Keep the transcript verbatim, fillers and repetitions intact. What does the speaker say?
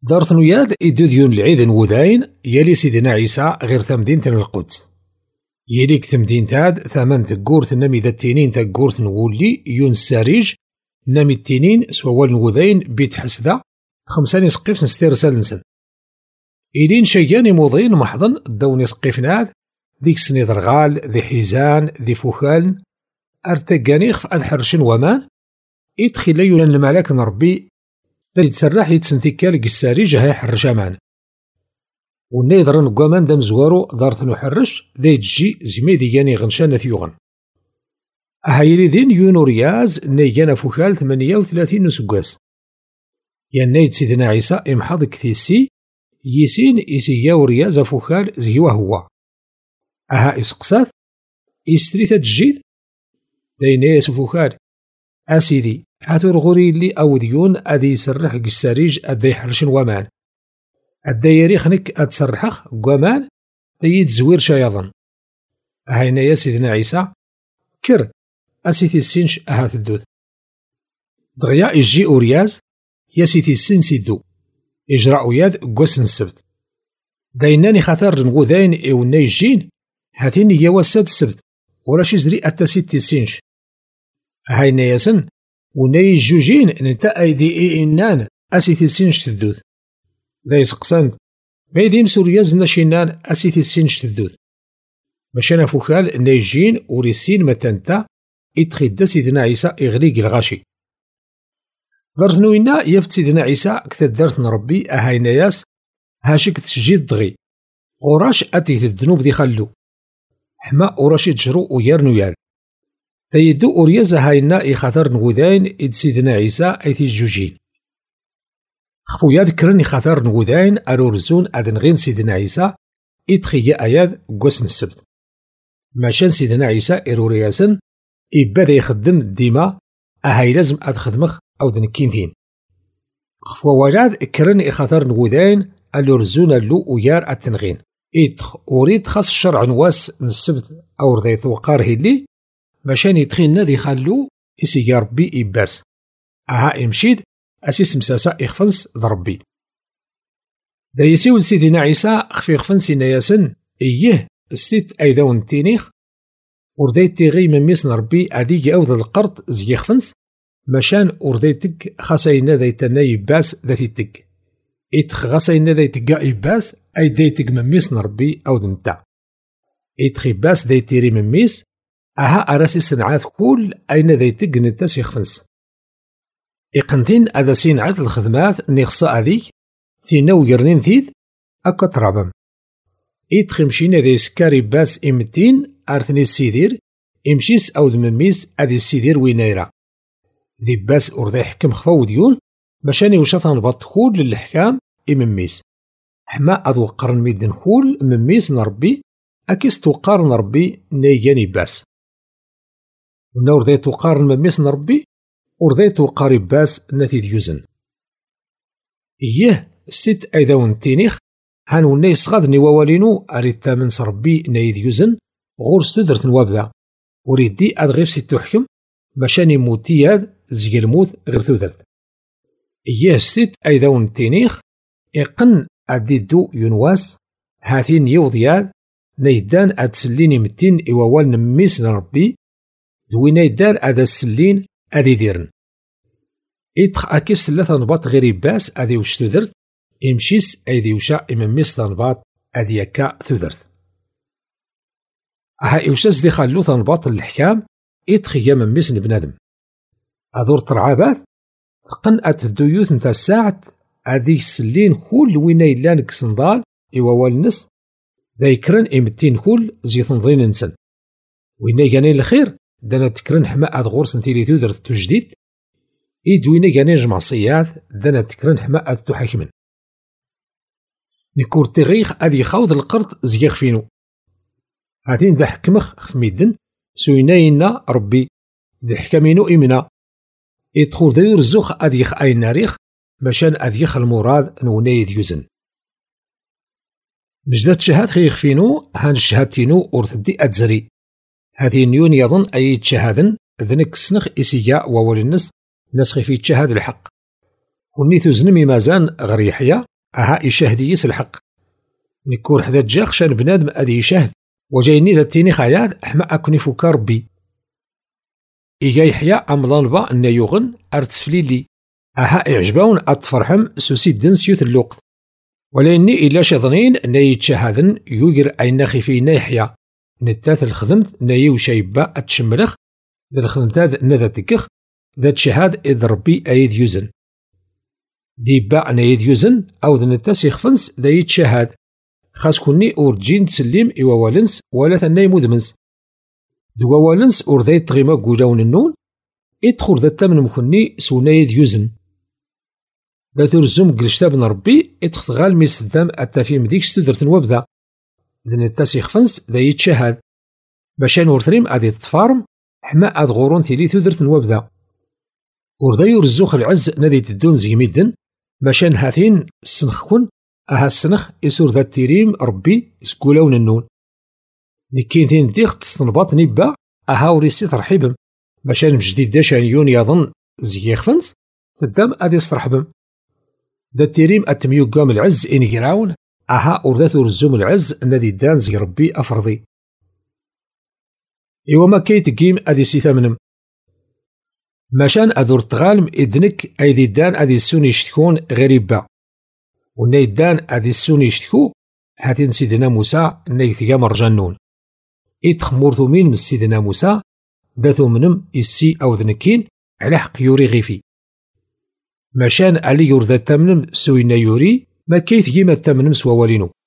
دارت نياذ إدو ديون العيد نوذاين يلي سيدنا عيسى غير ثمدينة القدس يليك ثمدين تاد ثمن ثقورث نمي ذا التنين ثقورث نولي يون الساريج نمي التنين سوال نوذاين بيت حسدا خمسان يسقيف نستير سالنسن إلين شياني موضين محضن الدون يسقيف ناد ديك سني ضرغال ذي حيزان ذي فوخال أرتقاني خف أدحرشن ومان إدخل يولان الملاك نربي ذا يتسرح يتسنتيكال قساريج هاي حرشامان ونيضرن قوامان دام زوارو دارث نحرش ذا يتجي زميدي ياني غنشان ثيوغن أهايلي ذين يونو رياز نيجانا فوخال ثمانية وثلاثين نسقاس يانيد سيدنا عيسى إمحاض كثيسي يسين إسيا ورياز فوخال زيوا هو أها إسقساث إستريثة الجيد داين يسفوخال أسيدي هاتو الغوري اللي أوديون أدي يسرح قساريج أدي يحرشن ومان أدي يريخنك أتسرحخ قوامان أدي تزوير شياضا أهينا يا سيدنا عيسى كر أسيتي السنش أهات الدوث دغيا إجي أورياز ياسيتي السن سيدو إجراء ياد قوسن السبت دايناني خاطر نغوذاين إيونا يجين هاتين هي وساد السبت وراش يزري أتاسيتي السنش هاينا ياسن وناي جوجين نتا ايدي اي انان اسيتي السنش تدوث ذا يسقساند بيديم سورياز ناشينان اسيتي السنش تدوث باش انا فوخال نايجين وريسين متانتا اتخد سيدنا عيسى اغريق الغاشي درت نوينا يفت سيدنا عيسى كثر درت نربي اهاينا ياس هاشك تسجيد دغي وراش اتيت الذنوب دي خلو حما وراش يتجرو ويار نويال أيدو أورياز هاينا يخاطر نغوذاين إد سيدنا عيسى أيتي الجوجين خفويا ذكرن يخاطر نغوذاين أرورزون أدنغين سيدنا عيسى إدخيا أياد قوسن السبت ماشان سيدنا عيسى إرورياسن إبدا يخدم ديما أهاي لازم أدخدمخ أو دنكين ذين خفوا ولاد كرن يخاطر نغوذاين أرورزون اللو ويار أتنغين إدخ أوريد خاص الشرع نواس نسبت أو رضيت وقار هيلي ماشان يتخيلنا ذي خلو إسي يا ربي إباس أها إمشيد أسيس مساسا إخفنس ضربي دا يسيول سيدنا عيسى خفي خفنس ياسن إيه استيت أيضاون تينيخ ورديت تيغي مميس نربي أدي يأوذ القرط زي خفنس ماشان ورديتك خاصينا ذي تنا إباس ذاتي تك إتخ خاصينا ذي تقا إباس أي ديتك مميس نربي أو ذنتا إتخ إباس ذي تيري مميس أها أراسي سنعات كل أين ذي تقن التاس يخفنس إقنتين أذا سينعات الخدمات نيخصا أذيك ثينو يرنين ثيذ أكا ترابم إتخمشين ذي سكاري باس إمتين أرثني السيدير إمشيس أو دمميس أذي السيدير وينايرا ذي باس أرضي حكم خفاو ديول باشاني وشاطان بطخول للحكام إمميس حما أذو قرن ميدن خول مميس نربي أكيس توقار نربي نيجاني باس ونا ورضيت وقارن مميس نربي ورضيت وقارب باس ناتي ديوزن إيه ستيت أيضاون تينيخ هان ونا يصغادني ووالينو أريد تامن سربي ناي ديوزن غور ستدرت نوابدا وريدي أدغيف ستو حكم ماشاني موتي هاد زي الموت غير ثودرت إيه ستيت أيضاون تينيخ إقن أديدو ينواس هاتين يوضياد نيدان أتسليني متين إووال نميس نربي دوينا يدار أذا السلين أذي ديرن إتخ أكيس ثلاثة نباط غير باس أذي وش تدرت إمشيس أيدي وشا إمميس نباط أذي يكا تدرت أها إوشاس دي خلو ثنباط الحكام إتخ يا مميس نبنادم أذور ترعابات تقن أتدويوث نتا الساعة أذي السلين كل وينا يلانك سنضال إووال نس ذايكرن إمتين كل زي تنظرين نسن وينا يغاني الخير دانا تكرن حما أد غورس نتيلي تودر تجديد إيدوينا يغاني جمع صياد دانا تكرن حما أد تحكمن نكور تغيخ أد يخوض القرط زيخ فينو هاتين ذا حكمخ خفميدن سويناينا ربي ذا حكمينو إمنا إدخل ذا يرزوخ أد يخ أي ناريخ ماشان أد يخ المراد نونايد يوزن بجدات شهاد خيخ فينو هان شهادتينو أرثدي أدزري هذه نيون يظن أي تشهادن ذنك سنخ إسيا وول النس نسخ في تشهاد الحق ونيثو زنمي مازان غير يحيى أها يشاهديس الحق نكور حدا جاخ شان بنادم أدي يشاهد وجايني ذا تيني خيال حما أكوني فوكا ربي إيجا يحيى أملانبا أن يغن أرتسفلي لي أها إعجباون أتفرحم سوسي دنسيوث اللوقت ولاني إلا شظنين أن يتشاهدن يوجر أين خفينا يحيى نتاث الخدمت نايي وشايبا أتشملخ ذا الخدمت هذا نذا تكخ ذا تشهاد إذ ربي أيد يوزن ديبا أنا يد يوزن أو ذا نتاس يخفنس ذا يتشهاد خاص كوني أورجين تسليم إوا والنس ولا ثناي مدمنس دوا والنس أور ذا يتغيما قولاون النون إدخل ذا التمن مخني سونا يد يوزن ذا ترزم قلشتاب ربي إتخغال ميستدام التافيم ديك ستدرتن وابدا ذا نتاس يخفنس ذا يتشهاد باشان ورثريم أذي تتفارم حما أذ غورون تيلي تدرتن وابدا وردا يرزوخ العز نادي تدون زي ميدن باشان هاثين السنخكون أها السنخ يسور ذا التيريم ربي يسكولاون النون نكين ثين ديخ تستنباط نبا أها وريسي ترحيبم باشان بجديد داشان يون يظن زي يخفنس تدام أذي استرحبم ذا التيريم التميو قام العز إني جراون أها وردا ترزوم العز نادي دان زي ربي أفرضي إيوا ما كي تقيم أذي سي ثمنم ماشان أذور تغالم إذنك أيدي دان أذي السوني يشتكون غريبا وناي دان أذي السوني يشتكو هاتين سيدنا موسى ناي ثيا مرجانون إتخمور ثمين من سيدنا موسى ذاتو منم إسي أو ذنكين على حق يوري غيفي ماشان علي يور ذات تمنم سوينا يوري ما كي ثيما التمنم سوا والينو